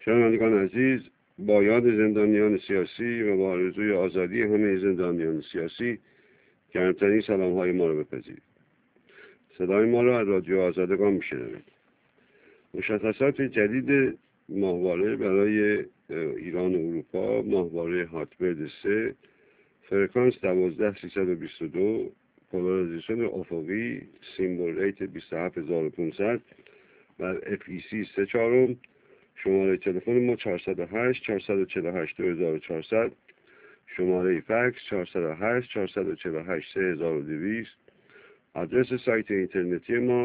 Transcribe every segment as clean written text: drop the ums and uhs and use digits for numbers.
شنوندگان عزیز، با یاد زندانیان سیاسی و با آرزوی آزادی همه زندانیان سیاسی گرمترین سلام‌های ما را بپذیرید. صدای ما را از رادیو آزادگان میشنوید. مشخصات جدید ماهواره برای ایران و اروپا، ماهواره هاتبرد 3، فرکانس 12322، پولاریزیشن افقی، سیمبل ریت 27500 و FEC 3/4، شماره تلفن ما 408 448 2400، شماره فکس 408 448 3200، آدرس سایت اینترنتی ما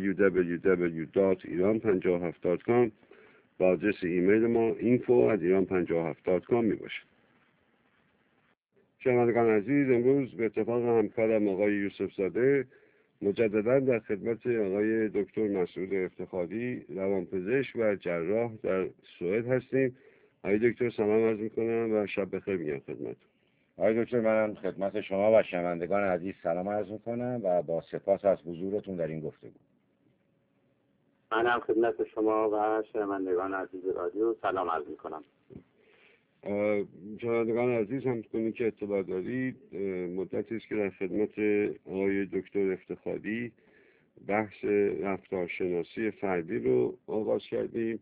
www.iran57.com و آدرس ایمیل ما info@iran57.com می باشد. شنوندگان عزیز، امروز به اتفاق همکارم آقای یوسف زاده مجددا در خدمت آقای دکتر مسعود افتخاری، روانپزشک و جراح در سوئد هستیم. آقای دکتر سلام عرض میکنم و شب بخیر میگم خدمتتون. آقای دکتر، منم خدمت شما و شنوندگان عزیز سلام عرض میکنم و با سپاس از حضورتون در این گفتگو. منم خدمت شما و شنوندگان عزیز رادیو سلام عرض میکنم. شنوندگان عزیز، همونطوری که اطلاع دارید مدتی است که در خدمت آقای دکتر افتخاری بحث رفتارشناسی فردی رو آغاز کردیم.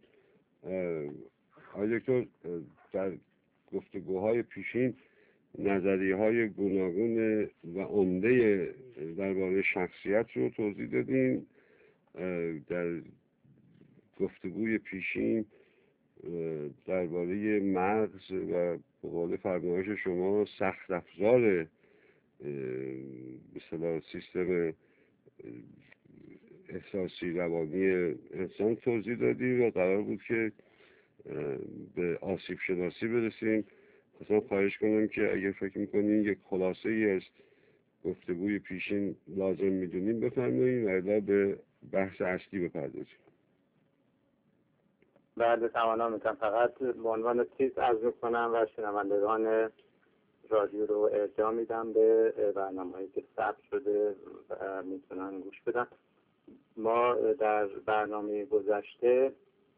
آقای دکتر در گفتگوهای پیشین نظریه‌های گوناگون و عمده درباره شخصیت رو توضیح دادیم. در گفتگوی پیشین درباره مغز و به قول فرمایش شما سخت افزار به اصطلاح سیستم احساسی روانی انسان توضیح دادیم و قرار بود که به آسیب شناسی برسیم. خواستم خواهش کنم که اگر فکر میکنین یک خلاصه ای از گفتگوی پیشین لازم میدونیم بفرمایید و الا به بحث اصلی بپردازیم. بعد تماما میتونم فقط به عنوان تیز عرض میکنم و شنوندگان رادیو رو ارجاع میدم به برنامه‌هایی که ثبت شده و میتونن گوش بدن. ما در برنامه گذشته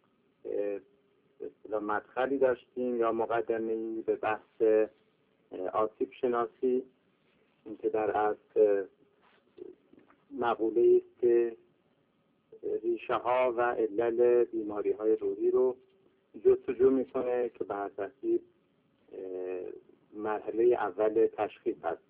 مدخلی داشتیم یا مقدمه‌ای به بحث آسیب شناسی، که در اصل مقوله‌ای است که ریشه ها و علل بیماری های روحی رو جستجو میکنه که بر ترتیب مرحله اول تشخیص هست.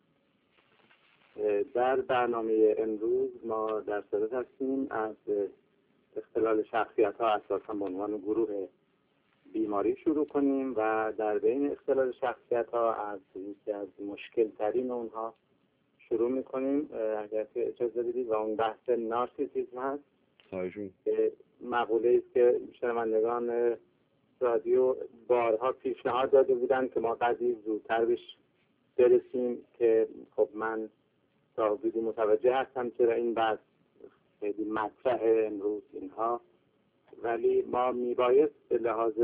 در برنامه امروز ما در صدد هستیم از اختلال شخصیت ها اساسا به عنوان گروه بیماری شروع کنیم و در بین اختلال شخصیت ها از یکی از مشکل ترین اونها شروع میکنیم اگر که اجازه بدید و اون بحث نارسیسیسم هست. مقوله است که شنوندگان رادیو بارها پیشنهاد داده بودن که ما قدری زودتر بهش برسیم که خب من تا حدودی متوجه هستم چرا این بحث خیلی مطرح امروز اینها، ولی ما میبایست به لحاظ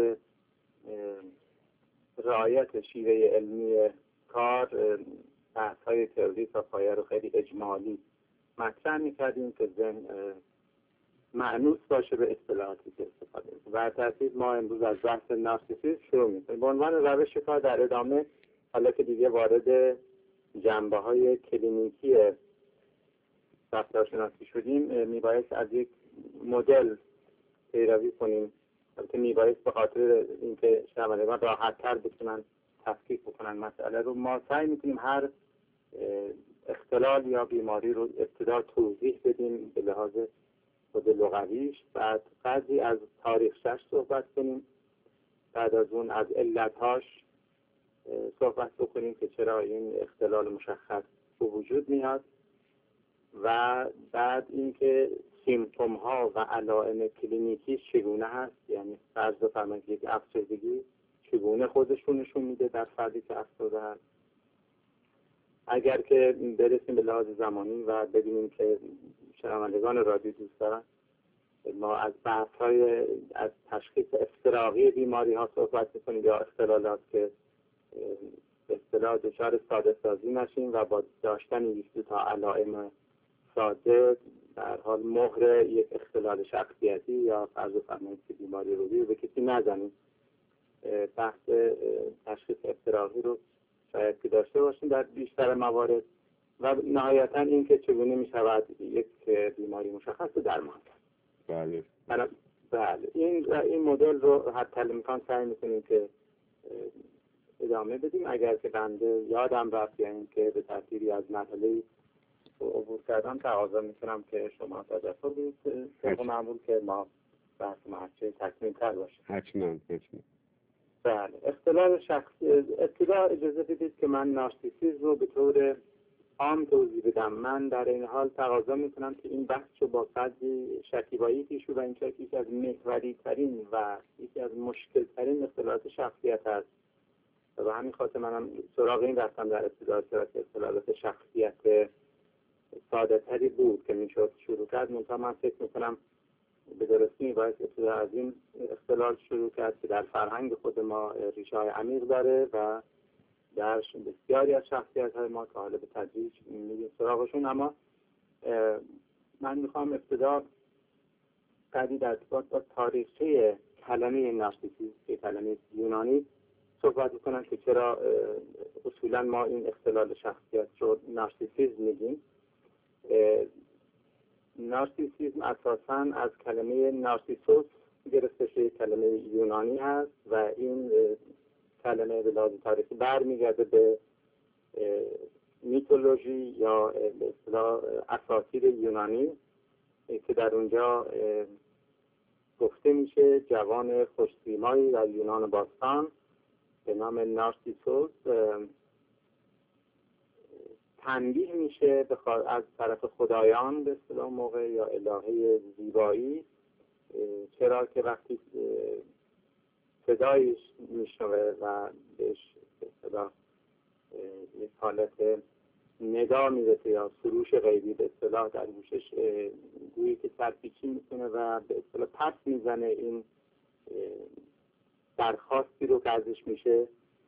رعایت شیوه علمی کار بحث های تئوری تا پایه رو خیلی اجمالی مطرح میکردیم که ذهن معنوس باشه به اصطلاحاتی که استفاده کنیم. و ترتیب ما امروز از بحث نارسیسیسم شروع میکنیم. به عنوان روش کار در ادامه، حالا که دیگه وارد جنبه های کلینیکی رفتارشناسی شدیم، میبایست از یک مدل پیروی کنیم. البته میبایست به خاطر اینکه شنوندگان راحت‌تر بتونن تفکیک بکنن مسئله رو، ما سعی میکنیم هر اختلال یا بیماری رو ابتدا توضیح بدیم به لحاظ خود لغویش، بعد قدری از تاریخش صحبت کنیم، بعد از اون از علتهاش صحبت بکنیم که چرا این اختلال مشخص به وجود میاد، و بعد اینکه سیمپتوم ها و علائم کلینیکی چگونه هست، یعنی فرض بفرمایید یک افسردگی چگونه خودش رو نشون میده در فردی که افسرده هست. اگر که برسیم به لحاظ زمانی و ببینیم که شنوندگان رادیو دوست دارن، ما از بحث‌های از تشخیص افتراقی بیماری ها صحبت می‌کنیم یا اختلالات که به اصطلاح دچار ساده سازی نشیم و با داشتن یک دو تا علائم ساده در حال مهر یک اختلال شخصیتی یا فرض فرمایید که بیماری روحی رو به کسی نزنیم. بحث تشخیص اضطرابی رو شاید که داشته باشیم در بیشتر موارد و نهایتا این که چگونه می شود یک بیماری مشخص رو درمان کرد. بله این مدل رو حتی الامکان سعی میکنیم که ادامه بدیم. اگر که بنده یادم رفت یا این که به ترتیبی از مرحله عبور کردم تقاضا میکنم که شما تدفع بدید طبق معمول که ما بحث محچه تکمیل تر باشه. حتما. بله اختلال شخصی ابتدا اجازه بدید که من نارسیسیسم رو به طور عام توضیح بدم. من در این حال تقاضا میکنم که این بحث رو با قدری شکیبایی پیش و این یکی از محوری ترین و یکی از مشکل ترین اختلالات شخصیت است و به همین خاطر منم سراغ این رفتم در ابتدا که اختلالات شخصیت ساده تری بود که میشد شروع کرد. منتها من فکر میکنم به درستی باید ابتدا از این اختلال شروع کرد که در فرهنگ خود ما ریشه های عمیق داره و در بسیاری از شخصیت های ما که حالا به تدریج میریم سراغشون. اما من میخوام ابتدا قدری در ارتباط با تاریخچه کلمه نارسیسیسم که کلمه یونانی صحبت میکنم که چرا اصولا ما این اختلال شخصیت رو نارسیسیسم میگیم. نارسیسیسم اساساً از کلمه نارسیسوس گرفته شده، کلمه یونانی هست و این کلمه به لحاظ تاریخی برمیگرده به میتولوژی یا به اصطلاح اساطیر یونانی که در اونجا گفته میشه جوان خوش‌سیمایی در یونان باستان به نام نارسیسوس تنبیه میشه از طرف خدایان به اصطلاح موقع یا الهه زیبایی، چرا که وقتی صدایش میشنوه و بهش به اصطلاح یک حالت ندا میرسه یا سروش غیبی به اصطلاح در گوشش گویی که سرپیچی میکنه و به اصطلاح پس میزنه این درخواستی رو که ازش میشه.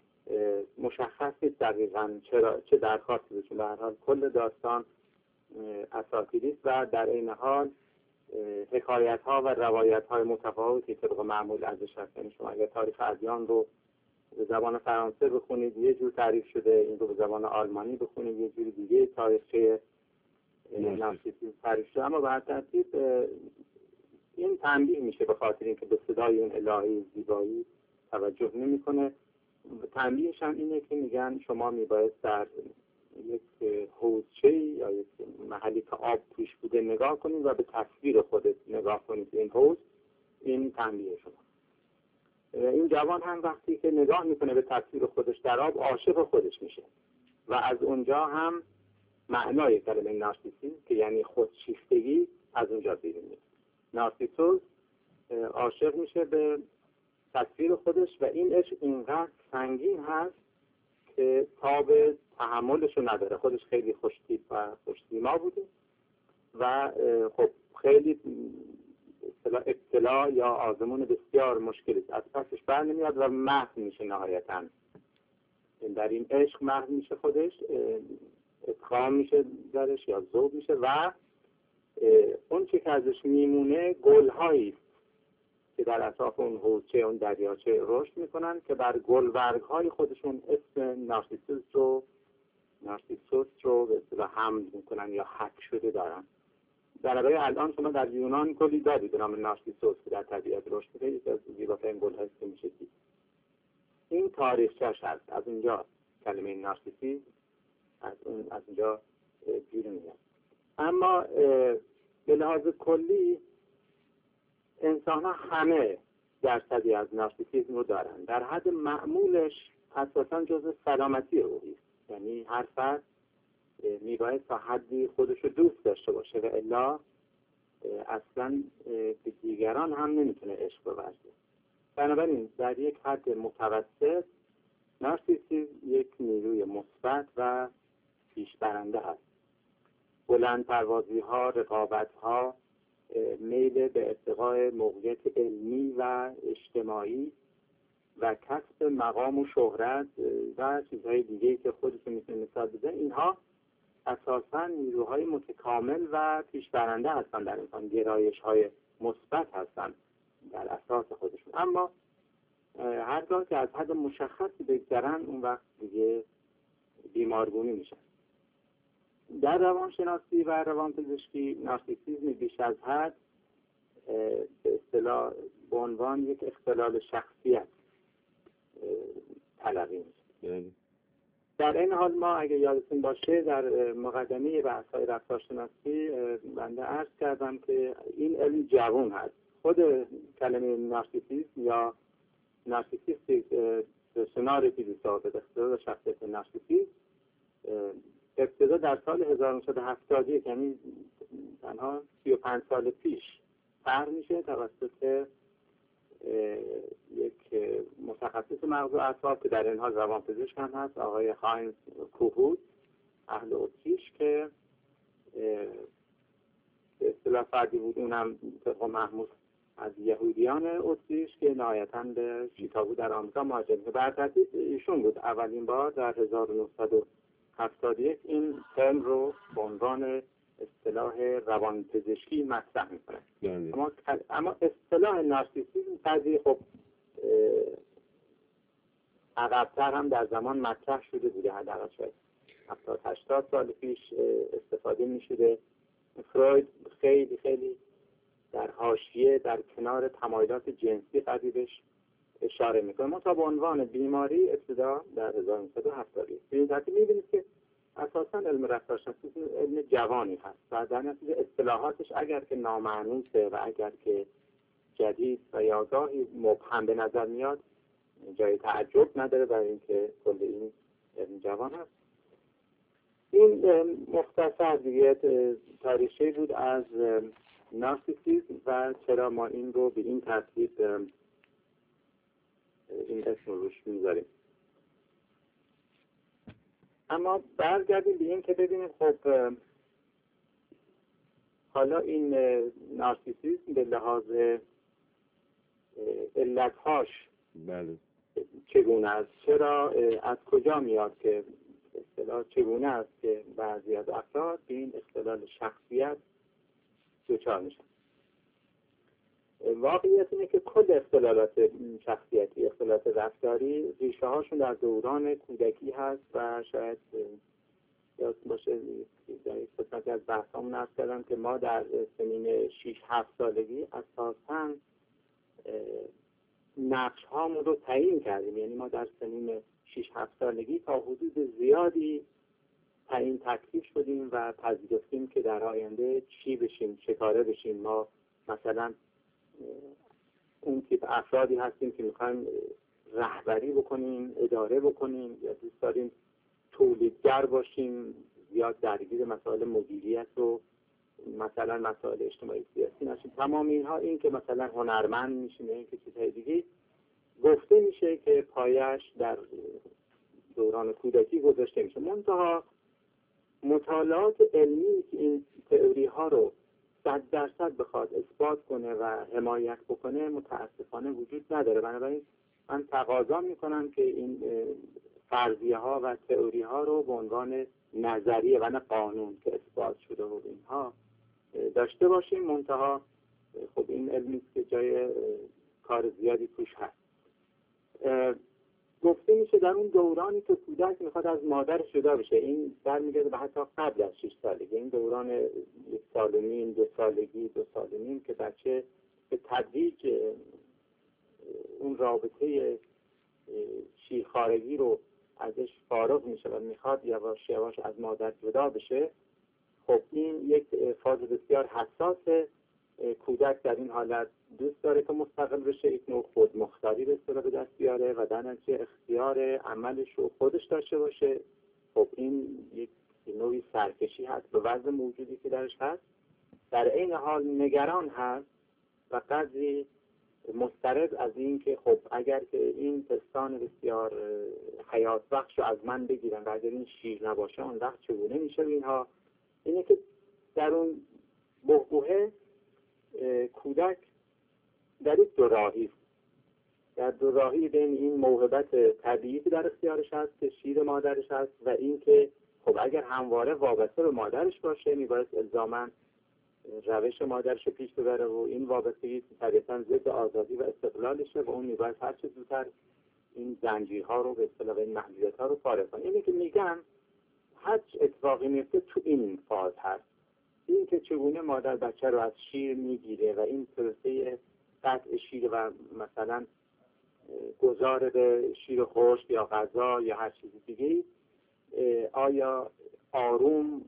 مشخص نیست دقیقاً چه درخواستی بشه. به هر حال کل داستان اساطیری است و در این حال حکایت ها و روایت های متفاوتی طبق معمول ازش هست. یعنی شما اگر تاریخ ادیان رو به زبان فرانسه بخونید یه جور تعریف شده، این رو به زبان آلمانی بخونید یه جور دیگه تاریخچه نارسیسیسم تعریف شده. اما به هر ترتیب این تنبیه میشه به خاطر اینکه به صدای این الهه زیبایی توجه نمیکنه. تنبیهش هم اینه که میگن شما میباید در یک حوضچه یا یک محلی که آب توش بوده نگاه کنید و به تصویر خودت نگاه کنید. این حوض این تنبیه شما. این جوان هم وقتی که نگاه میکنه به تصویر خودش در آب عاشق خودش میشه و از اونجا هم معنای کلمه نارسیسیسم که یعنی خودشیفتگی از اونجا بیرون میاد. نارسیسوس عاشق میشه به تصویر خودش و این عشق اینقدر سنگین هست که تاب تحملشو نداره. خودش خیلی خوشتیپ و خوش‌سیما بوده و خب خیلی ابتلا یا آزمون بسیار مشکلی از پسش بر نمیاد و محو میشه نهایتاً. در این عشق محو میشه خودش، ادغام میشه درش یا ذوب میشه و اون چی که ازش میمونه گل‌هایی که در اطراف اون حوضچه اون دریاچه رشد میکنن که بر گلبرگ‌های خودشون اسم نارسیسوس رو به اصطلاح حمل میکنن یا حک شده دارن. در الان شما در یونان کلی دارید به نام نارسیسوس که در طبیعت رشد میکنه، یکی از زیباترین گل‌هایی که میشه دید. این تاریخچه‌اش هست. از اونجا کلمه نارسیسیسم از اونجا بیرون میاد. اما به لحاظ کلی انسان ها همه درصدی از نارسیسیسم رو دارن. در حد معمولش اساساً جزء سلامتی روحی است. یعنی هر فرد میباید تا حدی خودش رو دوست داشته باشه و الا اصلاً به دیگران هم نمیتونه عشق بورزه. بنابراین در یک حد متوسط نارسیسیسم یک نیروی مثبت و پیشبرنده هست. بلند پروازی ها، رقابت ها، میل به ارتقاء موقعیت علمی و اجتماعی و کسب مقام و شهرت و چیزهای دیگه که خودشون میتونه مثال بزن، اینها اساساً نیروهای متکامل و پیشبرنده هستن در انسان، گرایش‌های مثبت هستن در اساس خودشون. اما هرگاه که از حد مشخصی بگذرن اون وقت دیگه بیمارگونی میشن. در روانشناسی و روانپزشکی نارسیسیسم بیش از حد به اصطلاح به عنوان یک اختلال شخصیت تلقی میشه. در این حال ما اگه یادتون باشه در مقدمه بحث‌های رفتارشناسی بنده عرض کردم که این علم جوان هست. خود کلمه نارسیسیسم یا نارسیسیستیک پرسونالیتی دیسوردر، اختلال شخصیت نارسیسیسم، ابتدا در سال 1971 یعنی تنها 35 سال پیش طرح میشه توسط یک متخصص مغز و اعصاب که در این حال روانپزشک هم هست، آقای هاینز کوهوت، اهل اتریش، که به اصطلاح فردی بود اونم طبق محمود از یهودیان اتریش که نهایتاً به شیکاگو در آمریکا مهاجرت کرد. بر ترتیب ایشون بود اولین بار در 1971 این ترم رو به عنوان اصطلاح روانپزشکی مطرح میکنه. اما اصطلاح نارسیسیسم قضیه خب عقب‌تر هم در زمان مطرح شده بوده، حداقل شاید 70-80 سال پیش استفاده میشده. فروید خیلی خیلی در حاشیه در کنار تمایلات جنسی قضیهش اشاره میکنه. ما تا به عنوان بیماری ابتدا در 1970 به ترتیب میبینید که اساساً علم رفتارشناسی علم جوانی هست و در نتیجه اصطلاحاتش اگر که نامعنوسه و اگر که جدید و یا گاهی مبهم به نظر میاد جای تعجب نداره برای اینکه کل این علم جوان هست. این مختصر دیگه تاریخی بود از نارسیسیسم و چرا ما این رو به این ترتیب این اسم روش میذاریم. اما برگردیم به این که ببینیم خب حالا این نارسیسیسم به لحاظ علتهاش چگونه است، چرا از کجا میاد که اصطلاح چگونه است که بعضی از افراد به این اختلال شخصیت دچار میشن. واقعیت اینه که کل اختلالات شخصیتی، اختلالات رفتاری، ریشه هاشون در دوران کودکی هست و شاید یاد باشه در یک قسمتی از بحثامون عرض کردم که ما در سنین 6-7 سالگی اساساً نقش هامون رو تعیین کردیم. یعنی ما در سنین 6-7 سالگی تا حدود زیادی تعیین تکلیف شدیم و پذیرفتیم که در آینده چی بشیم، چه کاره بشیم. ما مثلا اون تیپ افرادی هستیم که میخوایم رهبری بکنیم، اداره بکنیم، یا دوست داریم تولیدگر باشیم، زیاد درگیر مسائل مدیریت و مثلا مسائل اجتماعی سیاسی نشیم. تمام اینها، این که مثلا هنرمند میشیم، این که چیزهای دیگه گفته میشه که پایش در دوران کودکی گذاشته میشه. منتها مطالعات علمی که این تئوری ها رو 100% بخواد اثبات کنه و حمایت بکنه متاسفانه وجود نداره. بنابراین من تقاضا میکنم که این فرضیه ها و تئوری ها رو به عنوان نظریه و نه قانون که اثبات شده و اینها داشته باشیم. منتها خب این علمی که جای کار زیادی توش هست. گفته میشه در اون دورانی که کودک میخواد از مادر جدا بشه، این برمیگرده به حتی قبل از 6 سالگی، این دوران 1 سال و نیم، 2 سالگی، 2 سال و نیم که بچه به تدریج اون رابطه شیرخوارگی رو ازش فارغ میشه و میخواد یواش یواش از مادر جدا بشه. خب این یک فاز بسیار حساسه. کودک در این حالت دوست داره که مستقل بشه، یک نوع خودمختاری به اصطلاح به دست بیاره و در نتیجه اختیار عملش رو خودش داشته باشه. خب این یک نوعی سرکشی هست به وضع موجودی که درش هست. در این حال نگران هست و قدری مضطرب از این که خب اگر که این پستان بسیار حیات بخش رو از من بگیرن و اگر این شیر نباشه اون وقت چگونه میشه. اینها اینه که در اون بحبوحه کودک در یک دوراهی، در دوراهی بین این موهبت طبیعی که در اختیارش هست که شیر مادرش هست و این که خب اگر همواره وابسته به مادرش باشه میباید الزاماً روش مادرش رو پیش ببره و این وابستگی طبیعتاً ضد آزادی و استقلالشه و اون میباید هر چه زودتر این زنجیرها رو به اصطلاح این محدودیت‌ها رو پاره کنه. اینی که میگم هر اتفاقی میفته تو این فاز هست. این که چگونه مادر بچه رو از شیر میگیره و این پروسه قطع شیر و مثلا گذار به شیر خشک یا غذا یا هر چیز دیگه آیا آروم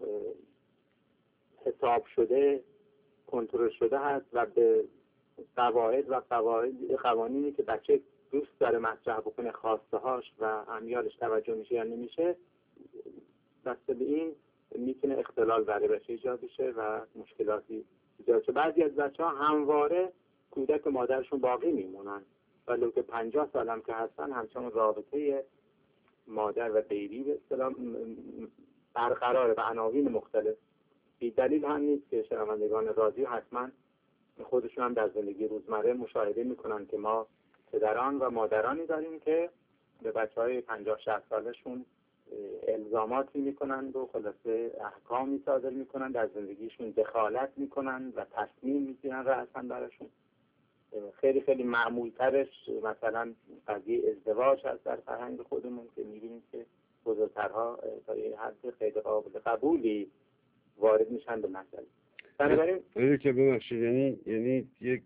حساب شده کنترل شده هست و به قواعد و قوانینی که بچه دوست داره مطرح بکنه خواسته هاش و امیالش توجه میشه یا نمیشه، بسته به این میتونه اختلال برای بچه ایجاد بشه و مشکلاتی ایجاد شه. بعضی از بچه ها همواره کودک مادرشون باقی میمونن ولی که 50 سال هم که هستن همچنان رابطه مادر و بیبی به اصطلاح برقراره به عناوین مختلف. بی دلیل هم نیست که شنوندگان رادیو حتما خودشون هم در زندگی روزمره مشاهده میکنن که ما پدران و مادرانی داریم که به بچهای 50-60 سالشون الزاماتی میکنن و خلاصه احکامی صادر میکنن در زندگیشون، دخالت میکنن و تصمیم میگیرن رأساً براشون. خیلی خیلی معمولترش مثلا قضیه ازدواج هست در فرهنگ خودمون که میبینیم که بزرگترها تا یه حد خیلی قابل قبولی وارد میشن به مسئله. بنابراین که ببخشید یعنی یک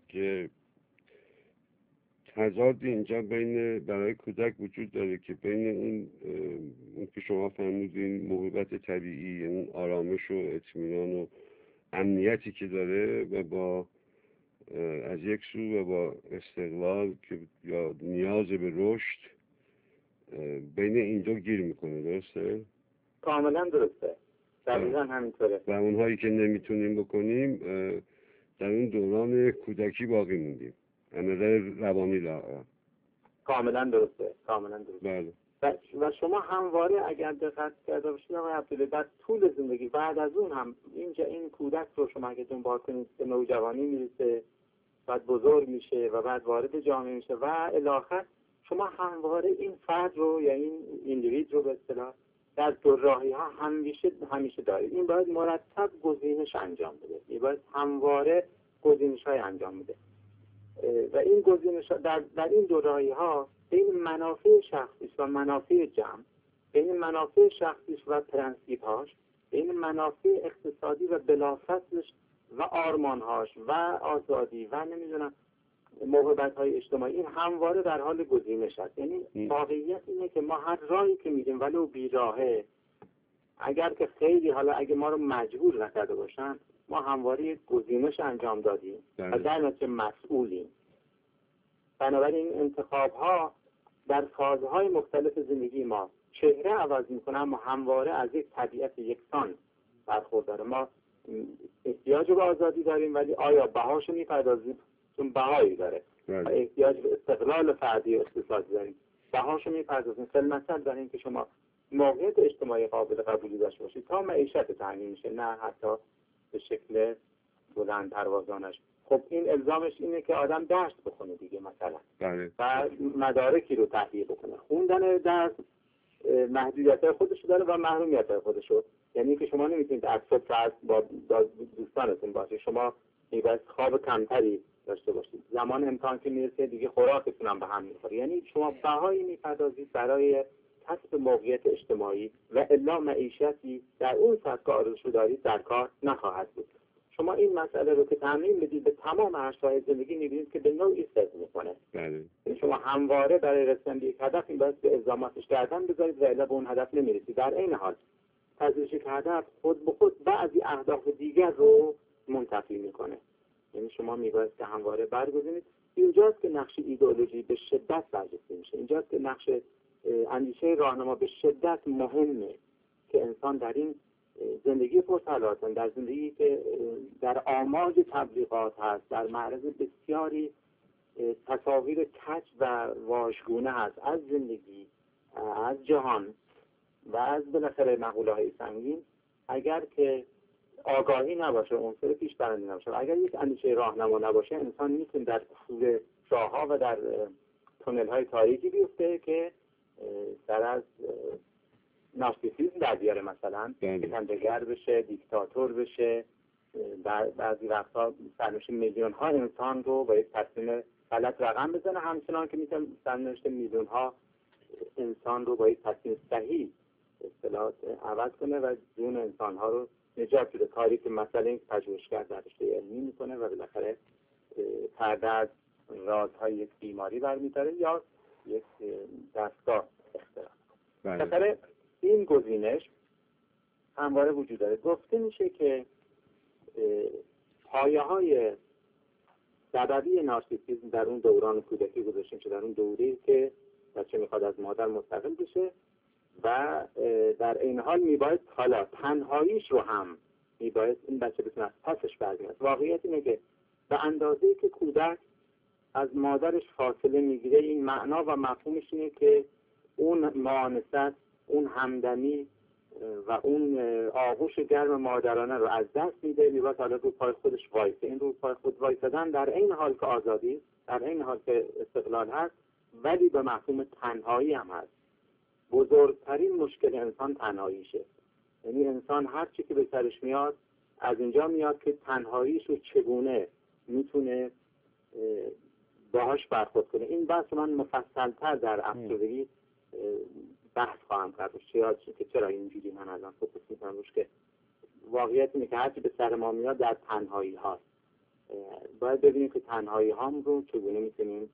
تضاد اینجا برای کودک وجود داره که بین اون که شما فرمودین موهبت طبیعی، یعنی آرامش و اطمینان و امنیتی که داره و با از یک سو و با استقلال که یا نیاز به رشد، بین این دو گیر میکنه. درسته؟ کاملا درسته. دقیقا همینطوره. و اونهایی که نمیتونیم بکنیم در اون دوران کودکی باقی موندیم. نظر روانی داره. کاملا درسته. بله. و شما همواره اگر دقت کرده باشید آقای عبدالله در طول زندگی بعد از اون هم اینجا این کودک رو شما اگه دنبال کنید به نوجوانی میرسه، بعد بزرگ میشه و بعد وارد جامعه میشه و الاخر شما همواره این فرد رو یا این ایندیوید رو به اصطلاح در دو راهی ها همیشه دارید. این باید مرتب گزینش انجام بده. این باید همواره گزینش های انجام بده و این گزینش در این دو راهی ها بین منافع شخصیش و منافع جمع، بین منافع شخصیش و پرنسیپ هاش، بین منافع اقتصادی و بلافاصلش و آرمانهاش و آزادی و نمیدونم موهبت های اجتماعی، این همواره در حال گزینش هست. یعنی واقعیت اینه که ما هر راهی که میریم ولو بیراهه، اگر که خیلی حالا اگه ما رو مجبور نکرده باشن، ما همواره گزینش انجام دادیم و در نتیجه مسئولیم. بنابراین انتخاب ها در فازهای مختلف زندگی ما چهره عوض میکنه اما همواره از یک طبیعت یکسان برخورداره. ما احتیاج به آزادی داریم ولی آیا بهاشو میپردازیم؟ چون بهایی داره. احتیاج به استقلال فردی و اقتصادی داریم، بهاشو میپردازیم. مثلا داریم که شما موقعیت اجتماعی قابل قبولی داشته باشید تا معیشت تامین میشه، نه حتی به شکل بلند پروازانش. خب این الزامش اینه که آدم درس بخونه دیگه مثلا و مدارکی رو تهیه بکنه. خوندن درس محدودیت‌های خودشو داره و محرومیت‌های خودشو. یعنی که شما نمیتونید از صبح با دوستانتون باشید، شما میباید خواب کمتری داشته باشید، زمان امتحان که میرسه دیگه خوراکتون هم به هم میخوره. یعنی شما بهایی میپردازید برای کسب موقعیت اجتماعی و الا معیشتی در اون سطح که آرزو دارید در کار نخواهد بود. شما این مسئله رو که تعمیم بدید به تمام عرصه‌های زندگی می‌بینید که به نوعی صدق می‌کنه. یعنی شما همواره برای رسیدن به یک هدف این باید به الزاماتش گردن بذارید و الا به اون هدف نمی‌رسید. در این حال پذیرش یک هدف خود به خود بعضی اهداف دیگر رو منتفی می‌کنه. یعنی شما می‌باید که همواره برگزینید. اینجاست که نقش ایدئولوژی به شدت برجسته میشه. اینجاست که نقش اندیشه راهنما به شدت مهمه که انسان در این زندگی پرتلاطم، در زندگی که در آماج تبلیغات هست، در معرض بسیاری تصاویر کج و واژگونه هست از زندگی، از جهان و از بالاخره مقوله‌های سنگین، اگر که آگاهی نباشه، عنصر پیشبرندی نباشه، اگر یک اندیشه راهنما نباشه، انسان میتونه در کوره راه‌ها و در تونل‌های تاریکی بیفته که در از نارسیسیسم در بیاره، مثلا کنجگر بشه، دیکتاتور بشه، بعضی وقتا سرنوشت میلیون ها انسان رو با یک تصمیم غلط رقم بزنه، همچنان که میتونه سرنوشت میلیون ها انسان رو با یک تصمیم صحیح اصطلاح عوض کنه و جون انسان ها رو نجات بده. کاری که مثلا این پژوهشگر در رشته علمی میکنه و بالاخره پرده از رازهای یک بیماری برمی‌داره یا یک دستگاه اختراع. بالاخره این گزینش همواره وجود داره. گفته میشه که پایه‌های سببی نارسیسیسم در اون دوران کودکی گذاشته میشه، در اون دوره‌ای که بچه میخواد از مادر مستقل بشه و در این حال میباید حالا تنهاییش رو هم میباید این بچه بتونه از پسش برگرده. واقعیت اینه که به اندازه‌ای که کودک از مادرش فاصله میگیره، این معنا و مفهومش اینه که اون مانست، اون همدمی و اون آغوش گرم مادرانه رو از دست میده، میباید حالا رو پای خودش وایسه. این رو پای خود وایسادن در این حال که آزادی، در این حال که استقلال هست، ولی به مفهوم تنهایی هم هست. بزرگترین مشکل انسان تنهاییشه. یعنی انسان هر چی که به سرش میاد از اینجا میاد که تنهاییش رو چگونه میتونه باهاش برخورد کنه. این بحث من مفصل‌تر در افسردگی بحث خواهم کرد که چرا اینجوری من الان فوکس میکنم روش، که واقعیت اینه که هرچی به سر ما میاد در تنهایی هاست. باید ببینیم که تنهایی هام رو چگونه میتونیم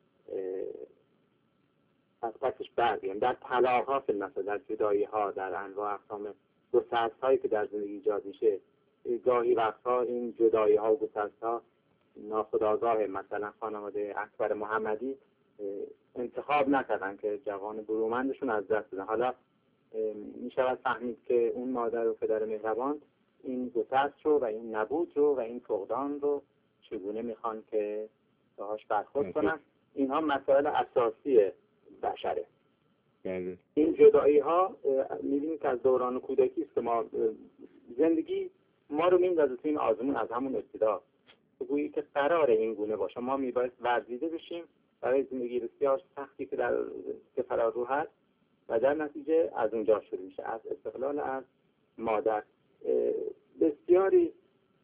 از پسش برگردیم. در طلاق ها مثلا، در جدایی ها، در انواع اقسام گسست هایی که در زندگی ایجاد میشه، گاهی وقتها این جدایی ها و گسست ها ناخودآگاه. مثلا خانواده اکبر محمدی انتخاب نکردن که جوان برومندشون از دست بدن. حالا میشود فهمید که اون مادر و پدر مهربان این گسست رو و این نبود رو و این فقدان رو چگونه میخوان که باهاش برخورد کنن. اینها مسائل اساسی بشره. این جدایی ها میبینید که از دوران کودکی است که ما زندگی ما رو میندازه توی این آزمون از همون ابتدا. گویی که قرار این گونه باشه. ما میباید ورزیده بشیم برای زندگی بسیار سختی که فرار رو هست و در نتیجه از اونجا شروع میشه، از استقلال از مادر. بسیاری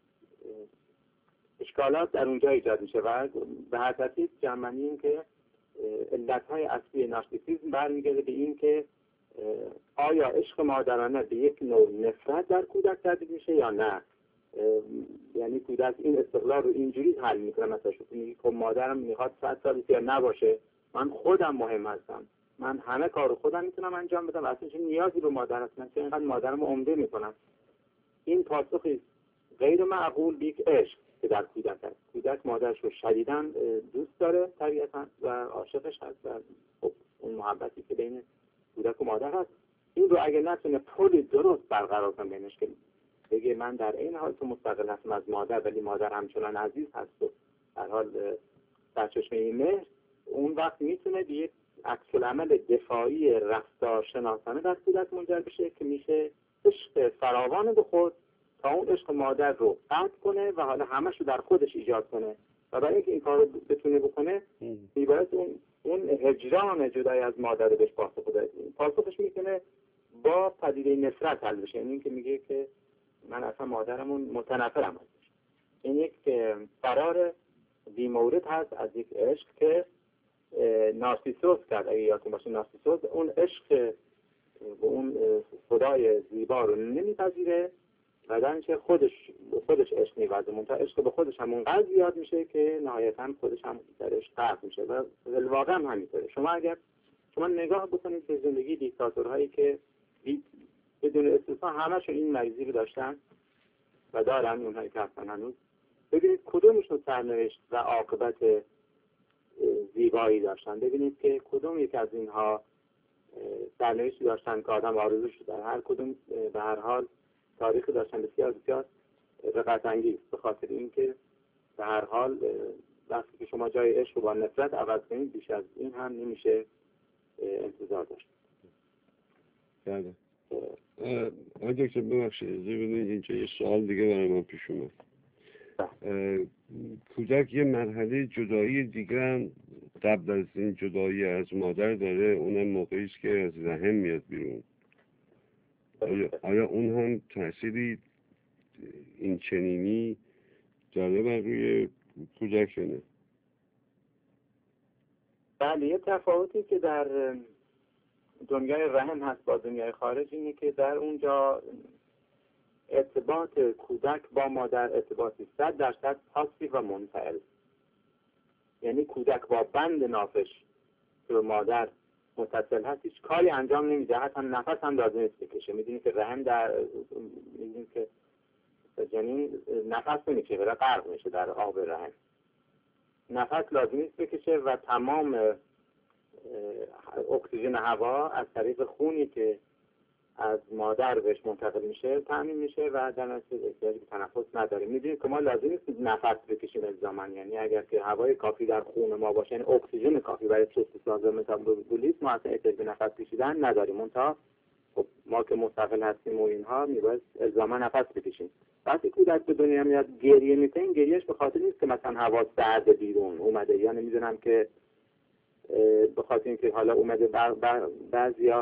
اشکالات در اونجا ایجاد میشه و به هر ترتیب جمعنی این که علتهای اصلی نارسیسیسم برمیگرده به این که آیا عشق مادرانه به یک نوع نفرت در کودک تبدیل میشه یا نه. یعنی کودک این استقلال رو اینجوری حل میکنه، مثلا میگه خب مادرم میخواد 100 سال دیگه نباشه، من خودم مهم هستم، من همه کارو خودم میتونم انجام بدم، اصلا چه نیازی به مادر هستم که اینقدر مادرمو عمده میکنم. این پاسخی غیر معقول به یک عشق که در کودک هست. کودک مادرش رو شدیداً دوست داره طبیعتاً و عاشقش هست و خب اون محبتی که بین کودک و مادر هست، این رو اگه نتونه پل درست برقرار کنه بینش، که بگه من در این حال که مستقل هستم از مادر ولی مادر همچنان عزیز هست و در حال سرچشمه مهر، اون وقت میتونه به یک عکس‌العمل دفاعی رفتارشناسانه در کودک منجر بشه که میشه عشق فراوان به خود تا اون عشق مادر رو قطع کنه و حالا همش رو در خودش ایجاد کنه. و برای اینکه این کار رو بتونه بکنه میباید اون هجران جدای از مادر رو بهش پاسخ بده. پاسخش میتونه با پدیده نفرت حل بشه، یعنی اینکه میگه که من اصلا مادرمون متنفرم ازش. این یک فرار بی‌مورد هست از یک عشق که نارسیسوس کرد. اگه یادتون باشه نارسیسوس اون عشق به اون خدای زیبا رو نمیپذیره و در اینکه خودش عشق می‌ورزه، منتها عشق به خودش هم اونقدر زیاد میشه که نهایتاً خودش هم درش غرق میشه و واقعا هم همینطوره. شما نگاه بکنید به زندگی دیکتاتورهایی که بدون استثنا همشون این مریضی رو داشتن و دارن، اونهایی که هستن هنوز، ببینید کدومشون سرنوشت و عاقبت زیبایی داشتن. ببینید که کدوم یک از اینها سرنوشتی داشتن که آدم آرزوش در هر کدوم به هر حال تاریخی داشتن بسیار بسیار رقت‌انگیز، به خاطر اینکه به هر حال وقتی که شما جای عشق رو با نفرت عوض کنید بیش از این هم نمیشه انتظار داشت. بله. آقای دکتر ببخشید ببینید اینجا یه سوال دیگه برای من پیش اومد. کودک یه مرحله جدایی دیگه هم قبل از این جدایی از مادر داره، اونم موقعی است که از رحم میاد بیرون. آیا اون هم تأثیری این چنینی داره بر روی کودک یا نه؟ بله، یه تفاوتی که در دنیای رحم هست با دنیای خارج اینه که در اونجا ارتباط کودک با مادر ارتباطی 100% پاسیو و منفعل، یعنی کودک با بند نافش که به مادر متصل هست هیچ کاری انجام نمیده، حتی نفس هم لازم نیست بکشه. میدونی که رحم میدونی که جنین نفس نمیکشه، ولی غرق میشه در آب رحم. نفس لازم نیست بکشه و تمام اکسیژن هوا از طریق خونی که از مادر بهش منتقل میشه تامین میشه و در نتیجه احتیاجی به تنفس نداره. میدونید که ما لازم نیست نفس بکشیم الزاما، یعنی اگر که هوای کافی در خون ما باشه، یعنی اکسیژن کافی برای سوخت سازه متابولیسم، ما اصلا احتیاج به نفس کشیدن نداریم. منتها خب ما که مستقل هستیم و اینها میباید الزاما نفس بکشیم. وقتی کودک به دنیا میاد گریه میکنه، گریهش به خاطر نیست که مثلا هوا سرد بیرون اومده، یا نمیدونم که به خاطر اینکه حالا اومده بعضیا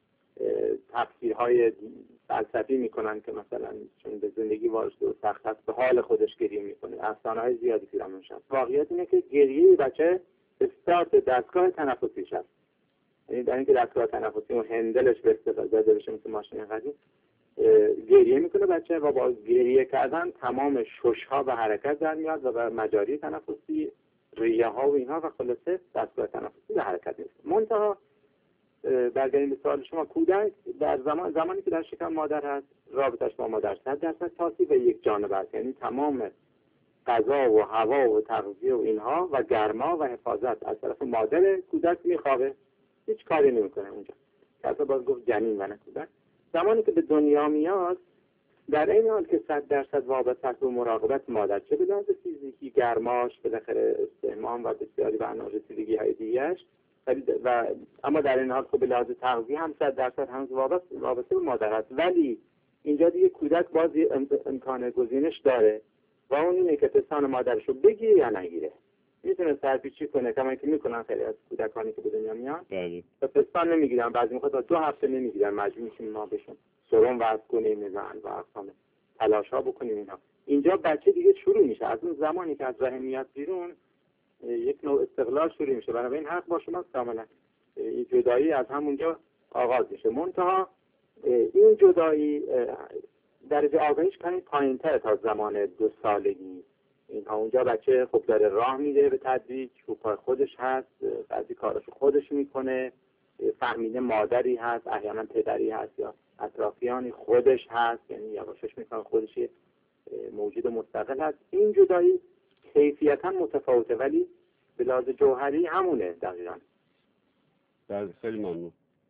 تفسیرهای فلسفی میکنن که مثلا چون به زندگی وارد و سخت است به حال خودش گریه میکنه. افسانه‌های زیادی پیرامون شد. واقعیت اینه که گریه بچه استارت دستگاه تنفسیش است. یعنی در اینکه دستگاه تنفسی و هندلش به اصطلاح زده بشه مثل ماشین قدیم، گریه میکنه بچه و با گریه کردن تمام شش‌ها به حرکت در میاد و به مجاری تنفسی، ریه ها و اینها، و خلاصه دستگاه تنفسی به حرکت میفته. منتها برگردیم به سوال شما، کودک در زمانی که در شکم مادر هست رابطش با مادر 100% پاسیو و یک جانبه است، یعنی تمام غذا و هوا و تغذیه و اینها و گرما و حفاظت از طرف مادر کودک میخوابه، هیچ کاری نمیکنه اونجا. حتی باز گفت جنین و نه کودک. زمانی که به دنیا میاد در این حال که 100% وابسته است به مراقبت مادر، چه به لحاظ فیزیکی گرماش، بالاخره استحمام و بسیاری برنامه رسیدگی‌های دیگه‌اش، و اما در این حال خب به لحاظ تغذیه هم 100% هم وابسته به مادر است. ولی اینجا دیگه کودک باز امکان گزینش داره و اون اینه که پستان مادرش رو بگیره یا نگیره. میتونه سرپیچی کنه، کما اینکه میکنن خیلی از کودکانی که به دنیا میان و پستان نمیگیرن، بعضی موقع تا 2 هفته نمیگیرن، مجبور میشیم ما بهشون سرم وضع کنیم میزن و اقسام تلاش ها بکنیم اینا. اینجا بچه دیگه شروع میشه از اون زمانی که از رحم میاد بیرون، یک نوع استقلال شروع میشه. بنابراین حق با شما کاملا، این جدایی از همونجا آغاز میشه. منتها این جدایی درجه آگاهیش کمی پایین‌تر تا زمان 2 سالگی. اینها اونجا بچه خب داره راه میره به تدریج، رو پای خودش هست، بعضی کاراشو خودش میکنه، فهمیده مادری هست، احیانا پدری هست یا اطرافیانی، خودش هست، یعنی یواشش میکنه خودش موجود مستقل هست. این جدایی کیفیتا متفاوته ولی به لحاظ جوهری همونه دقیقا. بله خیلی ممنون.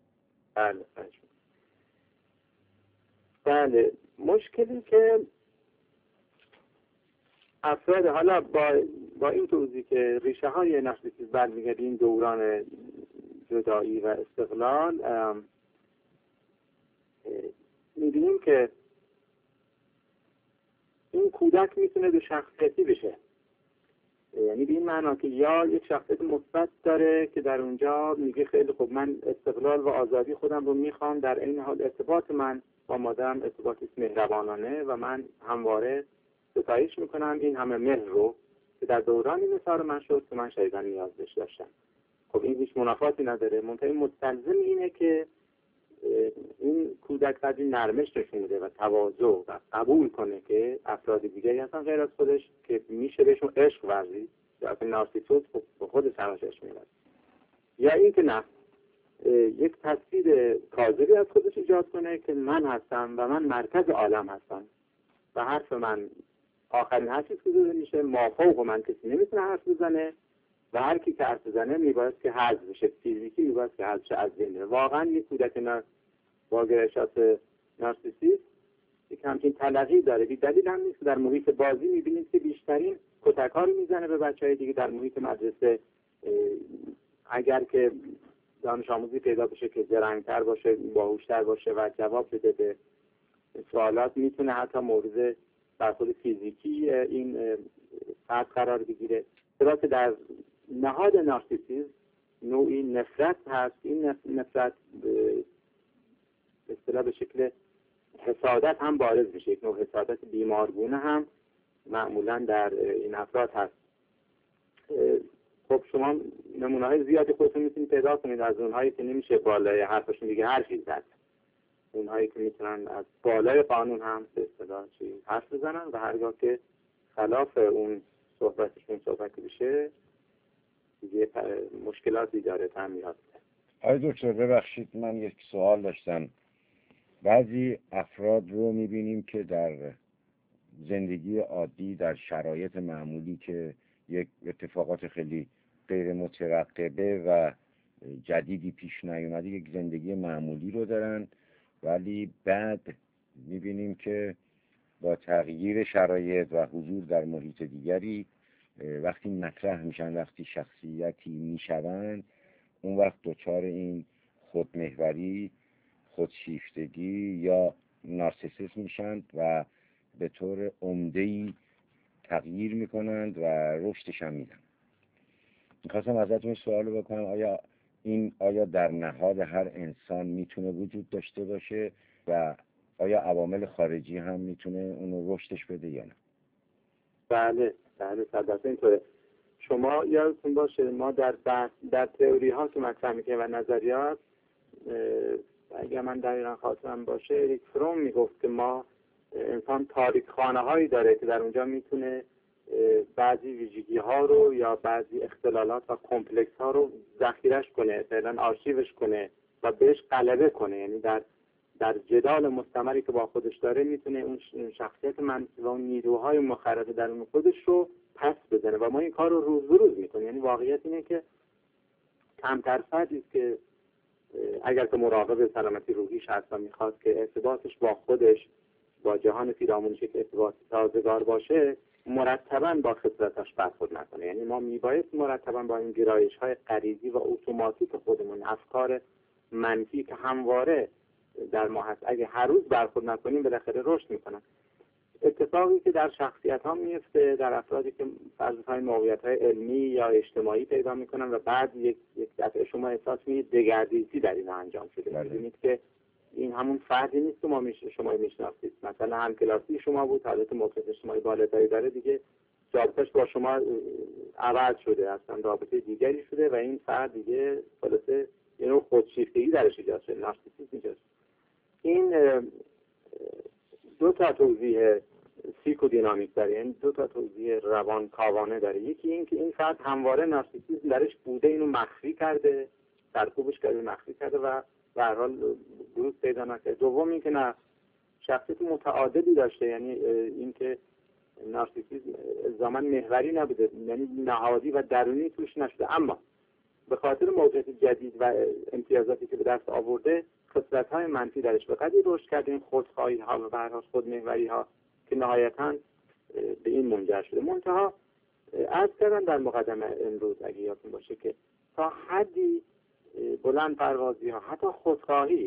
بله مشکلی که افراد حالا با این توضیح که ریشه های نارسیسیسم برمیگرده این دوران جدایی و استقلال، می‌بینیم که این کودک میتونه دو شخصیتی بشه. یعنی به این معنا که یا یک شخصیت مثبت داره که در اونجا میگه خیلی خوب من استقلال و آزادی خودم رو میخوام، در این حال ارتباط من با مادرم ارتباطی مهربانانه و من همواره ستایش میکنم این همه مهر رو که در دورانی مثال من شد که من شدیداً نیاز بهش داشتم. خب این هیچ منافاتی نداره، منتها مستلزم اینه که این کودک باید این نرمش نشون بده و تواضع و قبول کنه که افراد دیگری هستن غیر از خودش که میشه بهشون عشق ورزید، یا اصلا نارسیسوس به خود سرش میاد، یا این که نه یک تصویر کاذبی از خودش ایجاد کنه که من هستم و من مرکز عالم هستم و حرف من آخرین حرفی که زده میشه، مافوق من کسی نمیتونه حرف بزنه و هر کی که حرف بزنه میباید که حذف بشه، فیزیکی میباید که حذف شه از ذهن. واقعا یک کودک با گرایشات نارسیسیسم یک همچین تلقی داره. بی دلیل هم نیست. در محیط بازی میبینید که بیشترین کتک‌ها رو میزنه به بچهای دیگه. در محیط مدرسه اگر که دانش آموزی پیدا بشه که زرنگ‌تر باشه، باهوش‌تر باشه و جواب بده به سوالات، میتونه حتی مورد برخورد فیزیکی این فرد قرار بگیره. چرا که در نهاد نارسیسیسم نوعی نفرت هست. این نفرت به اصطلاح به شکل حسادت هم بارز میشه. یک نوع حسادت بیمارگونه هم معمولا در این افراد هست. خب شما نمونه‌های زیادی خودتون میتونید پیدا کنید از اونهایی که نمیشه بالای حرفشون دیگه حرفی زد، اونهایی که میتونن از بالای قانون هم به اصطلاح حرف بزنن و هرگاه که خلاف اون صحبتشون صحبتی بشه دیگه مشکلاتی داره تعمیرات. آقای دکتر ببخشید من یک سوال داشتم. بعضی افراد رو میبینیم که در زندگی عادی در شرایط معمولی که یک اتفاقات خیلی غیر مترقبه و جدیدی پیش نیومده یک زندگی معمولی رو دارن، ولی بعد میبینیم که با تغییر شرایط و حضور در محیط دیگری وقتی مطرح میشن، وقتی شخصیتی میشون، اون وقت دچار این خودمحوری، خودشیفتگی یا نارسیسیسم میشن و به طور عمده‌ای تغییر میکنند و رشدش هم میدن. میخواستم ازتون سوال بکنم آیا در نهاد هر انسان میتونه وجود داشته باشه و آیا عوامل خارجی هم میتونه اونو رشدش بده یا نه؟ بله 100% اینطوره. شما یادتون باشه ما در تئوری ها که مطرح میکنه و نظریات، اگر من دقیقا خاطرم باشه اریک فروم میگفت که ما انسان تاریک خانه هایی داره که در اونجا میتونه بعضی ویژگی ها رو یا بعضی اختلالات و کمپلکس ها رو ذخیرش کنه، فعلا آرشیوش کنه و بهش غلبه کنه. یعنی در جدال مستمری که با خودش داره میتونه اون شخصیت منفی و اون نیروهای مخرب در اون خودش رو پس بزنه و ما این کار رو روز به روز میکنیم. یعنی واقعیت اینه که کمتر فردی است که اگر که مراقب سلامتی روحیش هست و میخواد که ارتباطش با خودش با جهان پیرامونش که ارتباط سازگار باشه، مرتباً با خصلتاش برخورد نکنه. یعنی ما میبایست مرتباً با این گرایش‌های غریزی و اتوماتیک خودمون، افکار منفی که همواره در ما هست، اگه هر روز برخورد نکنیم بالاخره رشد میکنن. اتفاقی که در شخصیت ها میفته در افرادی که فرض کنید موقعیت‌های علمی یا اجتماعی پیدا میکنن و بعد یک دفعه شما احساس می‌کنید دگردیسی در این انجام شده. می‌بینید که این همون فردی نیست که شما میشناسید. مثلا همکلاسی شما بود، حالت موقعیت اجتماعی بالاتری داره، دیگه رابطه‌اش با شما عوض شده، اصلا رابطه دیگری شده و این فرد دیگه خلاصه یه نوع خودشیفتگی درش ایجاد شده، نارسیسیسم ایجاد شده. این دو تا توضیح سیکودینامیک داره، یعنی دو تا توضیح روانکاوانه داره. یکی این که این فرد همواره نارسیسیسم درش بوده، اینو مخفی کرده، سرکوبش کرده، مخفی کرده و به هر حال بروز پیدا نکرده. دوم این که نه، شخصیت متعادلی داشته، یعنی این که نارسیسیسم زمان محوری نبوده، یعنی نهادی و درونی توش نشده، اما به خاطر موقعیت جدید و امتیازاتی که به دست آورده خصلت‌های منفی درش به قدری رشد کرده، این خودخواهی‌ها و به هر حال خودمحوری‌ها که نهایتاً به این منجر شده. منتها عرض کردم در مقدمه امروز اگه یادتون باشه که تا حدی بلند پروازی ها، حتی خودخواهی،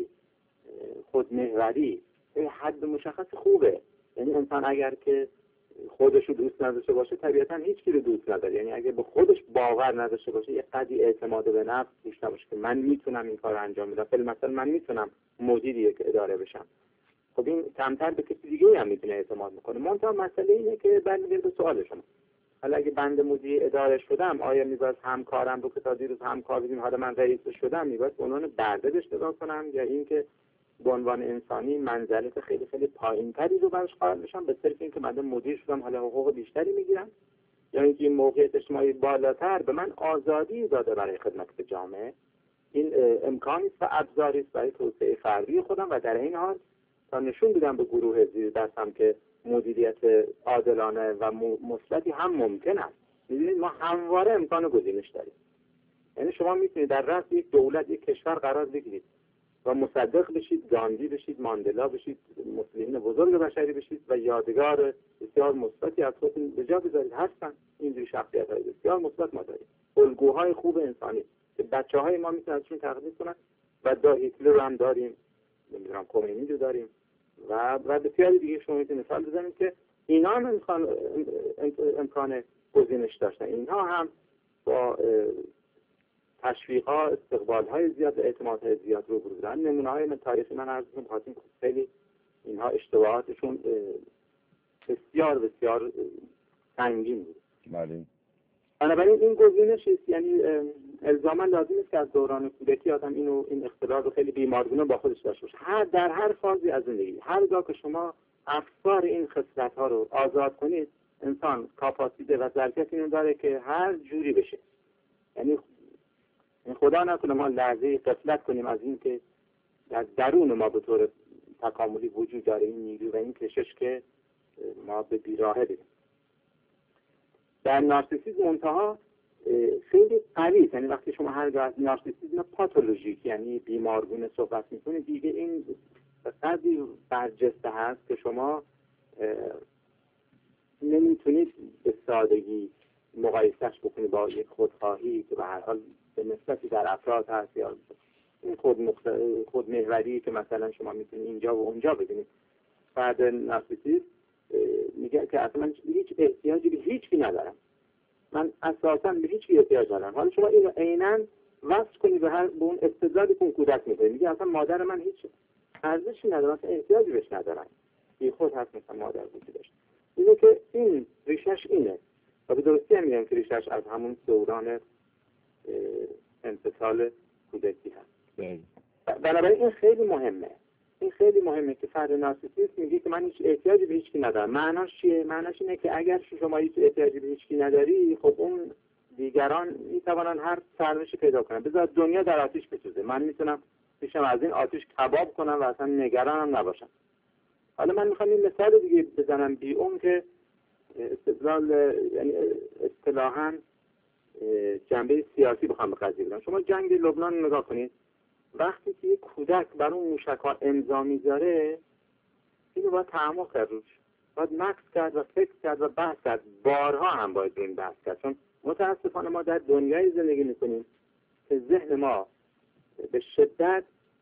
خودمحوری حد مشخص خوبه. یعنی انسان اگر که خودش رو دوست نداشته باشه طبیعتاً هیچ کی رو دوست نداره. یعنی اگر به خودش باور نداشته باشه، یک قدری اعتماد به نفس توش نباشه که من میتونم این کار رو انجام بدم، مثلا من میتونم مدیر یک اداره بشم، خب این کمتر به کسی دیگه هم میتونه اعتماد میکنه. منتها مسئله اینه که برمیگرده به سوال شما، حالا اگه بنده مدیر اداره شدم، آیا میباید همکارم رو که تا دیروز همکار بودیم حالا من رئیس شدم میباید به عنوان برده بهش نگاه کنم، یا اینکه به عنوان انسانی منزلت خیلی خیلی پایینتری رو براش قائل بشم به صرف اینکه من مدیر شدم حالا حقوق بیشتری میگیرم، یا اینکه این موقعیت اجتماعی بالاتر به من آزادی داده برای خدمت به جامعه. این امکانی است و ابزاری است برای توسعه فردی خودم و در این حال تا نشون بدم به گروه زیر دستم که مدیریت عادلانه و مثبتی هم ممکن است. می‌دونید ما همواره امکان گزینش داریم. یعنی شما میتونید در رأس یک دولت، یک کشور قرار بگیرید و مصدق بشید، گاندی بشید، ماندلا بشید، مسلمین بزرگ بشری بشید و یادگار بسیار مثبتی از خودتون به جا بذارید. هستن اینجوری شخصیت‌های بسیار مثبت ما داریم، الگوهای خوب انسانی که بچه‌های ما میتونن ازشون تقلید کنن و هیتلر رو هم داریم، نمیدونم خمینی رو داریم و بسیاری دیگه. شما میتونید مثال بزنید که اینا هم امکان گزینش داشتن، اینها هم با تشویق‌ها، استقبال‌های زیاد و اعتمادهای زیاد رو بودن. نمونه‌های تاریخی من عرض می‌کنم خیلی اینها اشتباهاتشون بسیار بسیار سنگین بود. بله. بنابراین این گزینش است، یعنی الزاما لازم است که از دوران کودکی آدم این اختلال رو خیلی بیمارگونه با خودش داشته باشه. در هر فازی از زندگی، هرگاه که شما افکار این خصلت‌ها رو آزاد کنید، انسان کاپاسیته و ظرفیت اینو داره که هر جوری بشه. یعنی خدا نکنه ما لحظه غفلت کنیم از این که در درون ما به طور تکاملی وجود داره این نیرو و این کشش که ما به بیراهه بریم. در نارسیسیسم منتها خیلی قوی، یعنی وقتی شما هرگاه از نارسیسیسم پاتولوژیک یعنی بیمارگونه صحبت میکنید، دیگه این قدری برجسته هست که شما نمیتونید به سادگی مقایسهش بکنید با یک خودخواهی که به هر حال به نسبتی در افراد هست، یا این خودمحوری که مثلا شما میتونید اینجا و اونجا ببینید. بعد نارسیسیسم میگه که اصلا من هیچ احتیاجی به هیچکی ندارم، من اساسا به هیچکی احتیاج ندارم. حالا شما اینو عیناً وصل کنید به اون استدلالی که اون کودک میکنه، میگه اصلا مادر من هیچ ارزشی نداره، اصلا احتیاجی بهش ندارم، بی خود هست مثلا مادر وجود داشت. اینه که این ریشش اینه و به درستی هم میگم که ریشش از همون دوران انفصال کودکی هست. بنابراین این خیلی مهمه. این خیلی مهمه که فرد نارسیسیست میگه که من هیچ احتیاجی به هیچکی ندارم. معناش چیه؟ معناش اینه که اگر شما هیچ احتیاجی به هیچکی نداری، خب اون دیگران میتوانن هر سرنوشتی پیدا کنن. بذار دنیا در آتش بسوزه، من میتونم پیشم از این آتش کباب کنم و اصلا نگرانم نباشم. حالا من میخوام این مثال دیگه بزنم بی اون که استدلال، یعنی اصطلاحاً جنبه سیاسی بخوام به قضیه بدم. شما جنگ لبنان نگاه کنید، وقتی که یک کودک بر اون موشک‌ها امضا میذاره، اینو باید تحمل کرد روش، باید مکس کرد و فکر کرد و بحث کرد، بارها هم باید این بحث کرد، چون متاسفانه ما در دنیای زندگی میکنیم که ذهن ما به شدت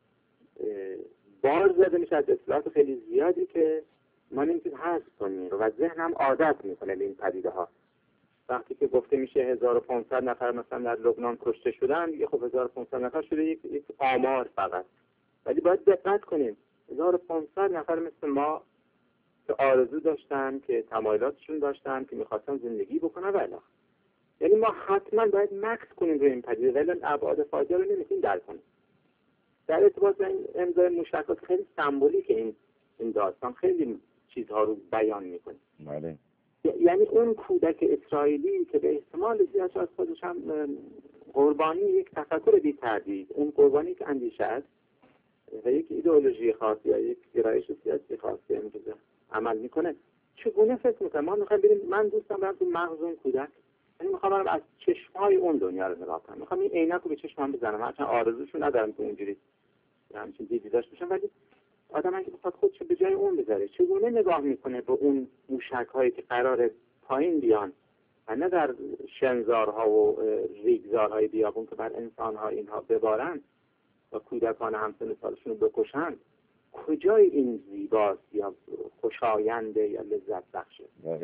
بار زده میشه از اطلاعات خیلی زیادی که ما نمیتونیم حذف کنیم و ذهن هم عادت میکنه به این پدیده ها. وقتی که گفته میشه 1500 نفر مثلا در لبنان کشته شدن، دیگه خب 1500 نفر شده یک آمار فقط، ولی باید دقت کنیم 1500 نفر مثل ما که آرزو داشتن، که تمایلاتشون داشتن، که میخواستن زندگی بکنن ولی یعنی ما حتما باید مکس کنیم روی این پدیده، ولی ابعاد فاجعه رو نمیتونیم درک کنیم. در ارتباط با این امضای موشکات خیلی سمبولیکه این داستان خیلی چیزها رو بیان میکنه. بله. یعنی اون کودک اسرائیلی که به احتمال زیاد از خودش هم قربانی یک تفکر بی تردید، اون قربانی که اندیشه است و یک ایدئولوژی خاصی یا یک گرایش سیاسی خاصی امروزه عمل میکنه، چگونه فکر میکنه؟ ما میخوایم بریم، من دوستم برم تو مغز اون کودک، یعنی میخوام برم از چشمهای اون دنیا رو نگاه کنم، میخوام این عینک رو به چشمم بزنم، هرچند آرزوشو ندارم که اونجوری همچین دیدی داشت باشم، ولی آدم اگه بخواد خودشو به جای اون بذاره، چگونه نگاه میکنه به اون موشک‌هایی که قراره پایین بیان و نه در شنزارها و ریگزارهای بیابون که بر انسان‌ها اینها ببارن و کودکان همسن سالشون رو بکشن؟ کجای این زیباست یا خوشاینده یا لذت بخشه؟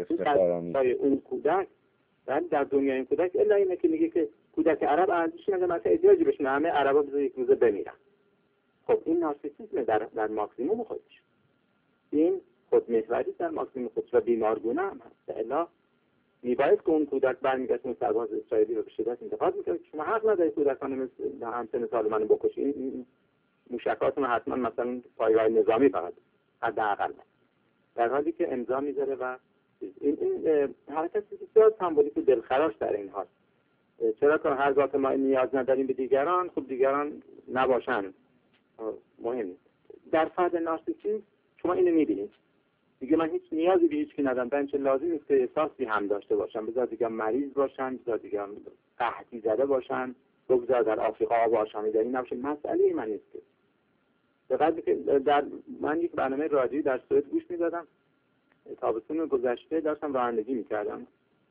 در اون کودک، در دنیای این کودک الا اینه که میگه که کودک عرب ارزشی نداره، مثلا احتیاجی بهش همه عربا بذار یک روزه بمیرن. خب این نارسیسیسم در ماکسیموم خودش، این خودمحوری در ماکسیموم خودش و بیمارگونه هم هست. الا میباید که اون کودک برمیگشت اون سرباز اسرائیلی رو به شدت انتقاد میکنه، شما حق ندارید کودکان مثل همسن سال منو بکشید، این موشکاتون حتما مثلا پایگاه نظامی فقط حداقل، در حالی که امضا میذاره و این حرکت بسیار سمبولیک و دلخراش در این حال. چرا که هرگاه که ما نیاز نداریم به دیگران، خب دیگران نباشن مهم نیست. در فرد نارسیسیسم شما اینو میبینید، دیگه من هیچ نیازی به هیچ کی ندارم، بنچه لازم نیست که احساسی هم داشته باشم، بذار دیگه مریض باشن، بذار دیگه قحطی زده باشن، بگذار در آفریقا آب آشامیدنی نباشه، مسئله من نیست. به قدری که من یک برنامه رادیویی در سوئد گوش میدادم، تابستون گذشته داشتم رانندگی میکردم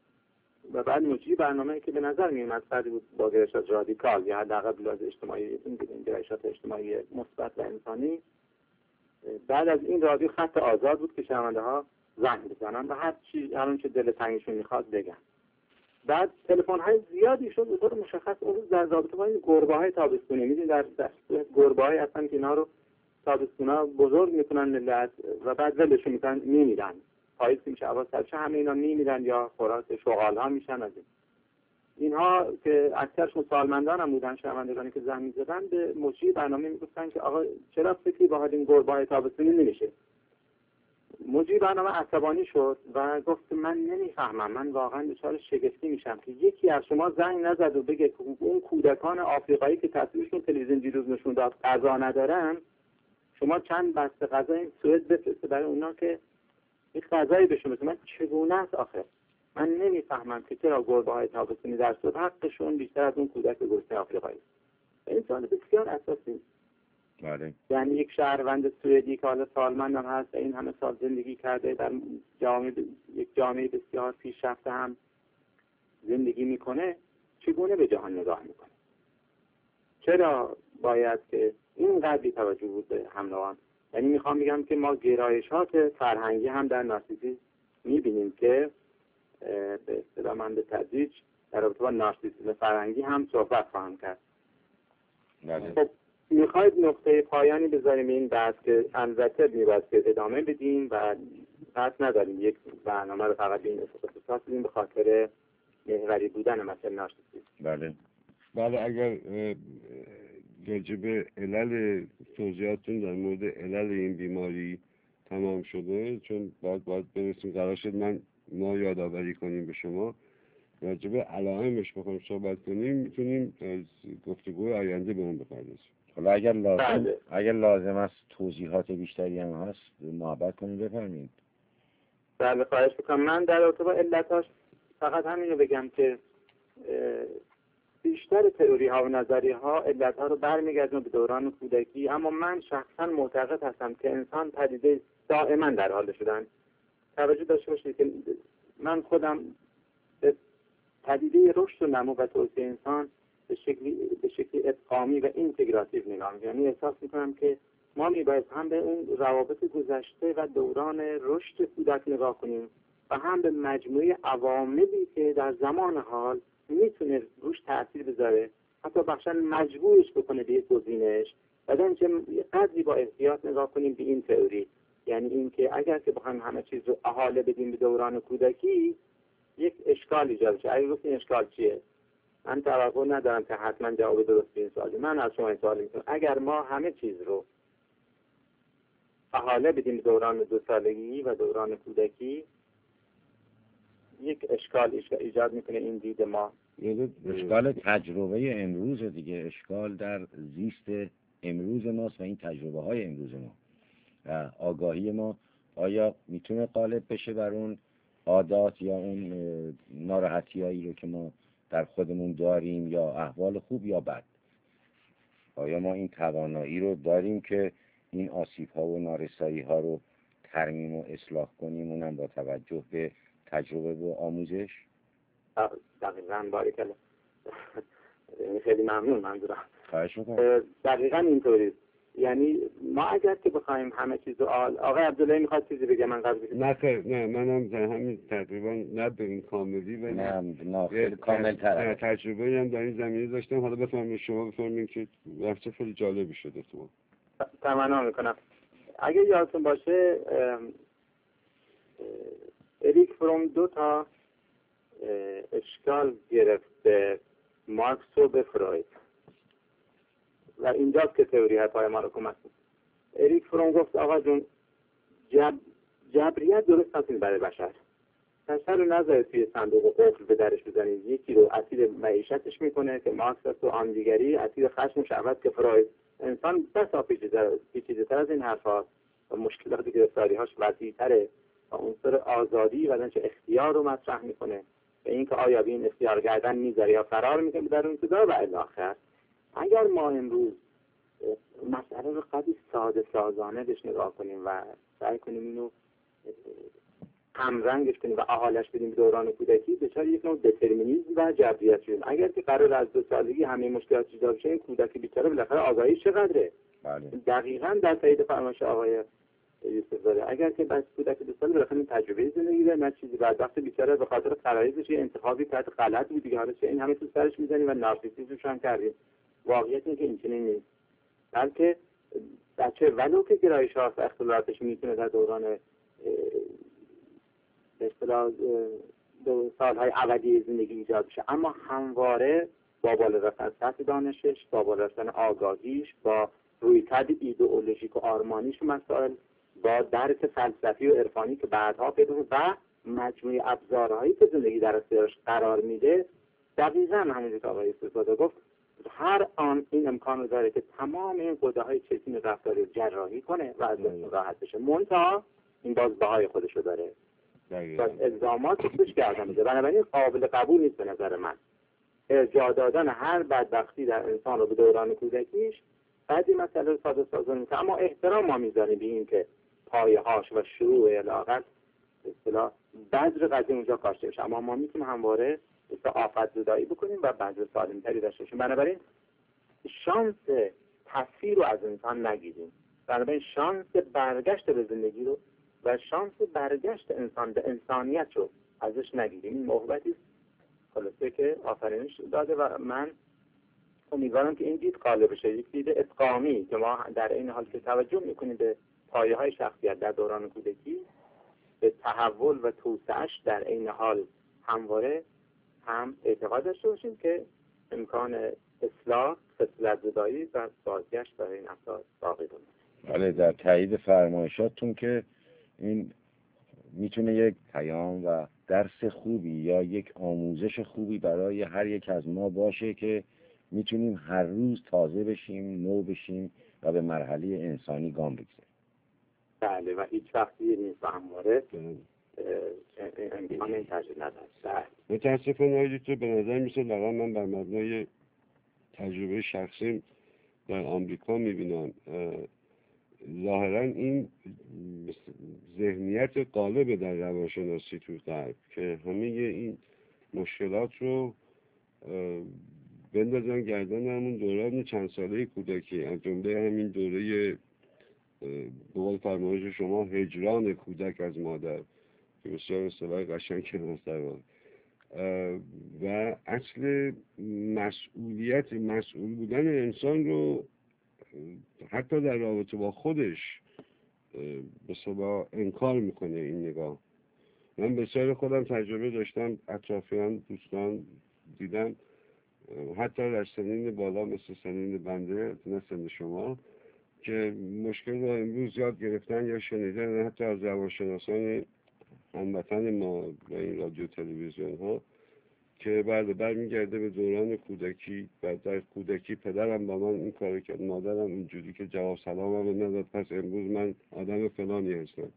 و بعد مجری برنامه‌ای که به نظر میومد فردی بود با گرایشات رادیکال یا حداقل بلاز اجتماعی، این گرایشات اجتماعی مثبت و انسانی، بعد از این رادیو خط آزاد بود که شنونده ها زنگ بزنن و هر چه دل تنگشون میخواد بگن. بعد تلفن های زیادی شد، به طور مشخص اون روز در رابطه با این گربه‌های تابستونی، میدونید در گربه‌های هستن که اینا رو تابستونا بزرگ میکنن ملت و بعد ولشون میکنن میمیرن. پاییز که میشه اول سرشه همه اینا میمیرن یا خوراک شغال ها میشن. از اینها که اکثرشون سالمندان هم بودن، شنوندگانی که زنگ می‌زدن به مجری برنامه میگفتن که آقا چرا فکری با این گربه‌های تابستونی نمیشه. مجری برنامه عصبانی شد و گفت من نمیفهمم، من واقعا دچار شگفتی میشم که یکی از شما زنگ نزد و بگه که اون کودکان آفریقایی که تصویرشون تلویزیون دیروز نشون داد غذا ندارن، شما چند بسته غذا این سوئد بفرسته برای اونا که یک غذایی بهشون بده. من چگونه است آخه؟ من نمیفهمم که چرا گربه‌های تابستونی در سوئد حقشون بیشتر از اون کودک گرسنه آفریقایی. این سوال بسیار اساسی. بله. یعنی یک شهروند سوئدی که حالا سالمند هم هست، این همه سال زندگی کرده در یک جامعه بسیار پیشرفته هم زندگی میکنه، چگونه به جهان نگاه میکنه؟ چرا باید که اینقدر توجه بود به همراهان؟ یعنی میخوام بگم که ما گرایشات فرهنگی هم در نارسیسیسم میبینیم که به اصطلاح من به تدریج در رابطه با نارسیسیسم فرهنگی هم صحبت خواهم کرد. خب میخواید نقطه پایانی بذاریم این بحث که البته میباید ادامه بدیم و قصد نداریم یک برنامه رو فقط به این اختصاص بدیم به خاطر محوری بودن مثل نارسیسیسم. بله اگر راجب علل توضیحاتون در مورد علل این بیماری تمام شده، چون باید برسیم قرار شد ما یادآوری کنیم به شما راجب علائمش بخوایم صحبت کنیم، میتونیم از گفتگوی آینده به اون بپردازیم. حالا اگر لازم است توضیحات بیشتری هم هست محبت کنید بفرمایید. بله خواهش میکنم. من در رابطه با علتاش فقط همین رو بگم که بیشتر تئوری ها و نظریه ها علت ها رو برمیگردن به دوران کودکی، اما من شخصا معتقد هستم که انسان پدیده دائما در حال شدن. توجه داشته باشید که من خودم به پدیده رشد و نمو و توسعه انسان به شکلی ادغامی و اینتگراتیو نگاه می‌کنم. یعنی احساس می‌کنم که ما می‌باید هم به اون روابط گذشته و دوران رشد کودک نگاه کنیم و هم به مجموعه عواملی که در زمان حال میتونه روش تأثیر بذاره، حتی بخشن مجبورش بکنه به یک گزینش. بعدن که قدری با احتیاط نگاه کنیم به این تئوری، یعنی این که اگر که بخوایم همه چیز رو احاله بدیم به دوران کودکی یک اشکال ایجاد میشه. اگه گفتین اشکال چیه؟ من توقع ندارم که حتما جواب درست به این سوالی. من از شما این سوال میکنم، اگر ما همه چیز رو احاله بدیم به دوران 2 سالگی و دوران کودکی، یک اشکال ایجاد میکنه این دید ما. اشکال تجربه امروز دیگه، اشکال در زیست امروز ماست و این تجربه های امروز ما و آگاهی ما آیا میتونه غالب بشه بر اون عادات یا اون ناراحتیایی رو که ما در خودمون داریم، یا احوال خوب یا بد؟ آیا ما این توانایی رو داریم که این آسیب ها و نارسایی ها رو ترمیم و اصلاح کنیم، اونم با توجه به تجربه و آموزش؟ دقیقاً باریکلا. خیلی ممنون. منظورم خواهش میکنم. دقیقاً اینطوری. یعنی ما اگر که بخوایم همه چیزو آقای عبدالله میخواد چیزی بگه من قبل نه منم همین تقریبا نه به این کاملی ولی نه خیلی کامل تر تجربه هم در این زمینه داشتم. حالا بفرمایید شما بفرمایید که بحث خیلی جالبی شده تو. تمنا میکنم. اگه یادتون باشه اریک فروم 2 تا اشکال گرفت به مارکس و به فروید و اینجاست که تئوری های ما رو کمک می‌کنه. اریک فروم گفت آقا جون جبریت درست نیست برای بشر. بشر رو نذارید توی صندوق و قفل به درش بزنید. یکی رو اسیر معیشتش میکنه که مارکس است و آن دیگری اسیر خشمش عوض که فروید. انسان بسا پیچیده‌تر از این حرفاست و مشکلات گرفتاری‌هاش وسیع‌تره و عنصر آزادی و چه اختیار رو مطرح میکنه به اینکه آیا به این اختیار گردن میذاره یا فرار میکنه در اون صدا و الی آخر. اگر ما امروز مسئله رو قدری ساده سازانه بهش نگاه کنیم و سعی کنیم اینو همرنگش کنیم و احالش بدیم به دوران کودکی، دچار یک نوع دترمینیسم و جبریت شدیم. اگر که قرار از 2 سالگی همه مشکلات ایجاد بشه، این کودک بیچاره بالاخره آگاهیش چقدره؟ بله. دقیقاً در تایید فرمایش آقای یوسف زاده. اگر که بس کودک 2 ساله بالاخره تجربه زندگی داره، نه چیزی بعد وقت بیچاره به خاطر غرایزش انتخابی کرد غلط بود دیگه، حالا این همه تو سرش میزنیم و نارسیسیسمش هم کردیم. واقعیت اینه که این چنین نیست، بلکه بچه ولو که گرایش ها و اختلالاتش میتونه در دوران به اصطلاح سالهای ابدی زندگی ایجاد بشه، اما همواره با بالا رفتن سطح دانشش، با بالا رفتن آگاهیش، با رویکرد ایدئولوژیک و آرمانیش مسائل، با درک فلسفی و عرفانی که بعدها پیدا و مجموعه ابزارهایی که زندگی در اختیارش قرار میده، دقیقاً همونجور که آقای استاد گفت، هر آن این امکان رو داره که تمام این قدرت‌های چشمی رفتاری رو جراحی کنه و از راحت بشه. منتها این باز بهای خودش رو داره، باز الزامات روش گردن میده. بنابراین قابل قبول نیست به نظر من ارجاع دادن هر بدبختی در انسان رو به دوران کودکیش. بعضی مسئله رو ساده سازی میکنه، اما احترام ما میذاریم به این که پایه‌هاش و شروع علاقت به اصطلاح بذر قضیه اونجا کاشته بشه، اما ما میتونیم همواره آفت زدایی بکنیم و بذر سالم‌تری داشته باشیم. بنابراین شانس تصفیه رو از انسان نگیریم، بنابراین شانس برگشت به زندگی رو و شانس برگشت انسان به انسانیت رو ازش نگیریم. این محبتی خلاصه که آفرینش داده و من امیدوارم که این دید غالب بشه، یک دید ادغامی که ما در این حال که توجه میکنیم به پایه‌های شخصیت در دوران کودکی، به تحول و توسعه‌اش در این حال همواره هم اعتقاد داشته باشیم که امکان اصلاح، خصلت زدایی و بازگشت برای این افراد باقی بمونه. بله، در تایید فرمایشاتتون که این میتونه یک پیام و درس خوبی یا یک آموزش خوبی برای هر یک از ما باشه که میتونیم هر روز تازه بشیم، نو بشیم و به مرحله انسانی گام بگذاریم. بله، و هیچ وقتی نیست و همواره امکان این تجربه نداشت. متاسفانه آقای دکتر به نظر میسه لقا من بر مبنای تجربه شخصی در آمریکا میبینم ظاهرا این ذهنیت غالب در روانشناسی تو غرب که همه این مشکلات رو بندازن گردن همون دوران چند ساله کودکی، از جمله همین دوره به قول فرمایش شما هجران کودک از مادر که بسیار اصطلاح قشنگ هست در واقع، و اصل مسئول بودن انسان رو حتی در رابطه با خودش به صلاح انکار میکنه این نگاه. من بسیار خودم تجربه داشتم، اطرافیان دوستان دیدم حتی در سنین بالا مثل سنین بنده نه سن شما که مشکل رو امروز یاد گرفتن یا شنیدن حتی از روانشناسان هموطن ما و این رادیو تلویزیون ها که برمیگرده به دوران کودکی و در کودکی پدرم با من این کار کرد، مادرم اینجوری که جواب سلامم رو نداد، پس امروز من آدم فلانی هستم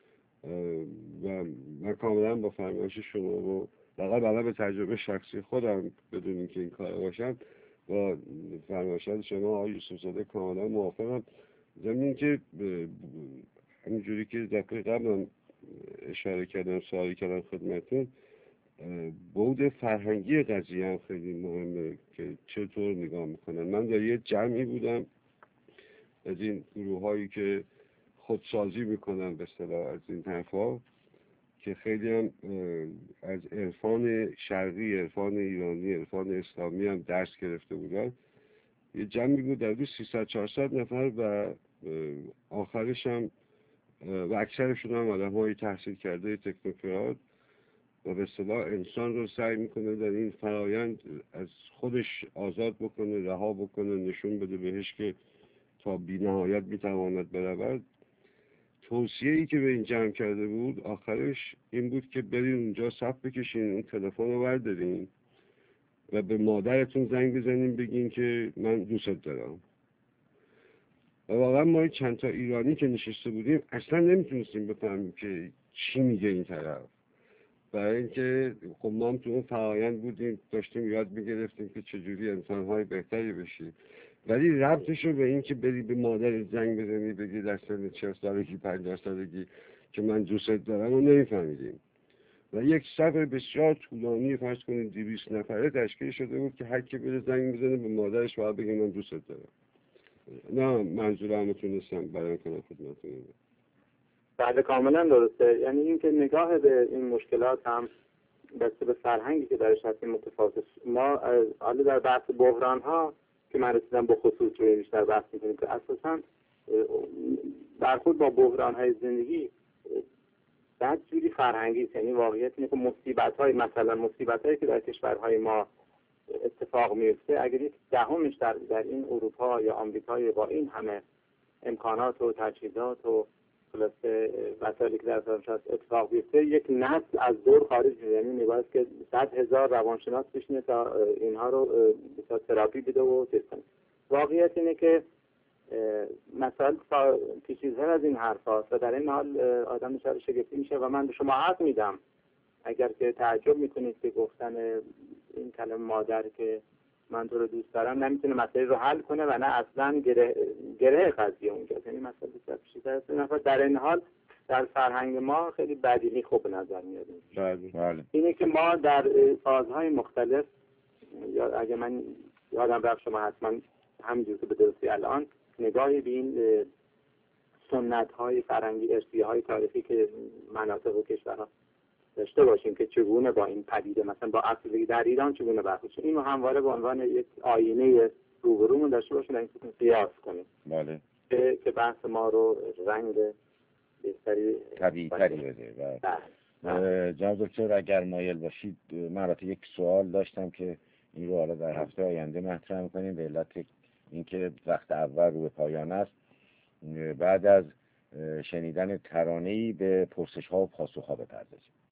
و من کاملا با فرمایش شما و واقعا به تجربه شخصی خودم بدون اینکه این کار باشم با فرمایشات شما آقای یوسف زاده کاملا موافقم. ضمن که همینجوری که دفعه قبل اشاره کردم سوالی کردم خدمتتون، بعد فرهنگی قضیه هم خیلی مهمه که چطور نگاه میکنن. من در یه جمعی بودم از این گروه هایی که خودسازی میکنن به اصطلاح از این حرفا که خیلی هم از عرفان شرقی، عرفان ایرانی، عرفان اسلامی هم درس گرفته بودن. یه جمعی بود در 300-400 نفر و آخرش هم و اکثرشون هم آدم‌های تحصیل کرده تکنوکرات و به اصطلاح انسان رو سعی میکنه در این فرایند از خودش آزاد بکنه، رها بکنه، نشون بده بهش که تا بی‌نهایت میتواند برود. توصیه‌ای که به این جمع کرده بود آخرش این بود که برین اونجا صف بکشین، اون تلفن رو بردارین و به مادرتون زنگ بزنین بگین که من دوست دارم. و واقعا ما چند تا ایرانی که نشسته بودیم اصلا نمیتونستیم بفهمیم که چی میگه این طرف، برای اینکه خب ما هم تو اون فرآیند بودیم، داشتیم یاد میگرفتیم که چجوری انسان‌های بهتری بشیم، ولی ربطش رو به این که بری به مادر زنگ بزنی بگی در سن 40 سالگی 50 سالگی که من دوست دارم رو نمیفهمیدیم. و یک صف بسیار طولانی فرض کنید 200 نفره تشکیل شده بود که هر کی بره زنگ بزنه به مادرش باید بگه من دوست دارم. نه منظورم تونستم بیان کنم خدمتتون. بله کاملا درسته. یعنی اینکه نگاه به این مشکلات هم بسته به فرهنگی که درش هستیم متفاوت. ما حالا در بحث بحران ها که من رسیدم به خصوص روی بیشتر بحث میکنیم که اساسا برخورد با بحران‌های زندگی بعد جوری فرهنگی است. یعنی واقعیت اینه که مصیبت‌های مثلا مصیبت‌هایی که در کشورهای ما اتفاق میفته اگر یک دهمش در این اروپا یا آمریکا با این همه امکانات و تجهیزات و خلاصه وسایلی که در اختیارش هست اتفاق بیفته، یک نسل از دور خارج میشه. یعنی میباید که 100,000 روانشناس بشینه تا اینها رو بسیار تراپی بده و چیز کنه. واقعیت اینه که مثلا پیچیده‌تر از این حرف هاست و در این حال آدم دچار شگفتی میشه و من به شما حق میدم اگر که تعجب میکنید که گفتن این کلمه مادر که من تو رو دوست دارم نمیتونه مسئله رو حل کنه و نه اصلا گره قضیه اونجاست. یعنی مسئله بسیار پیچیده است. در این حال در فرهنگ ما خیلی بدیهی خوب به نظر میاد. بله. اینه که ما در فازهای مختلف، یا اگه من یادم رفت شما حتما همینجور که به درستی الان نگاهی به این سنت‌های فرهنگی ارثیه‌های تاریخی که مناطق و کشورها داشته باشیم که چگونه با این پدیده مثلا با افسردگی در ایران چگونه برخورد شد، اینو همواره به عنوان یک آینه روبرومون داشته باشیم و این قیاس کنیم. بله. که بحث ما رو رنگ بهتری طبیعی‌تری بده. جناب دکتر اگر مایل باشید من یک سوال داشتم که این رو حالا در هفته آینده مطرح می‌کنیم به علت اینکه وقت اول رو به پایان است. بعد از شنیدن ترانه‌ای به پرسش‌ها و پاسخ‌ها بپردازیم.